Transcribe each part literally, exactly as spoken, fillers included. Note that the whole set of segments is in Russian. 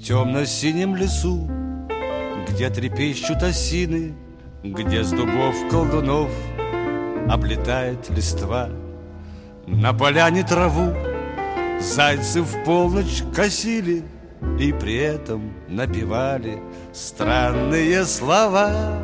темно-синем лесу, где трепещут осины, где с дубов колдунов облетает листва. На поляне траву зайцы в полночь косили и при этом напевали странные слова.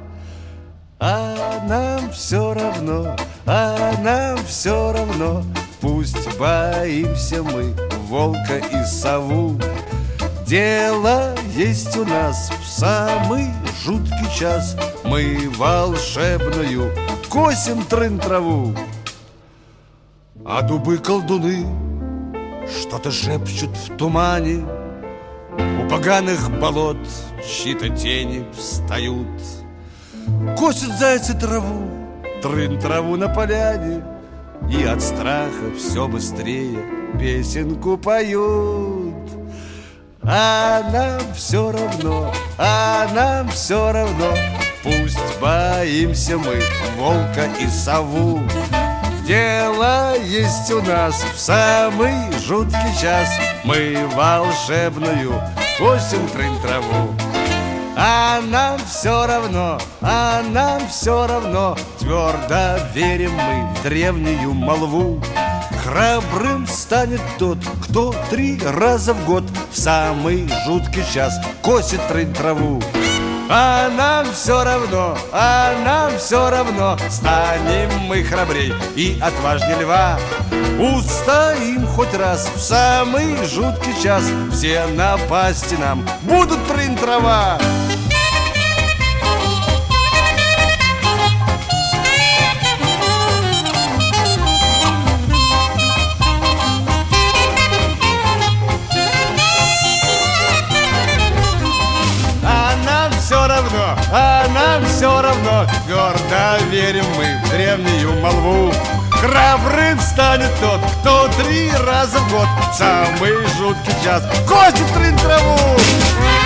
А нам все равно, а нам все равно, пусть боимся мы волка и сову. Дело есть у нас в самый жуткий час, мы волшебную косим трын-траву. А дубы-колдуны что-то шепчут в тумане, у поганых болот чьи-то тени встают. Косят зайцы траву, трын-траву на поляне, и от страха все быстрее песенку поют. А нам все равно, а нам все равно, пусть боимся мы волка и сову. Дело есть у нас в самый жуткий час, мы волшебную косим трын-траву. А нам все равно, а нам все равно, твердо верим мы в древнюю молву. Храбрым станет тот, кто три раза в год в самый жуткий час косит трын-траву. А нам все равно, а нам все равно, станем мы храбрей и отважней льва. Устоим хоть раз в самый жуткий час, все напасти нам будут трын-трава. А нам все равно, твердо верим мы в древнюю молву. Храбрым станет тот, кто три раза в год в самый жуткий час косит трын-траву.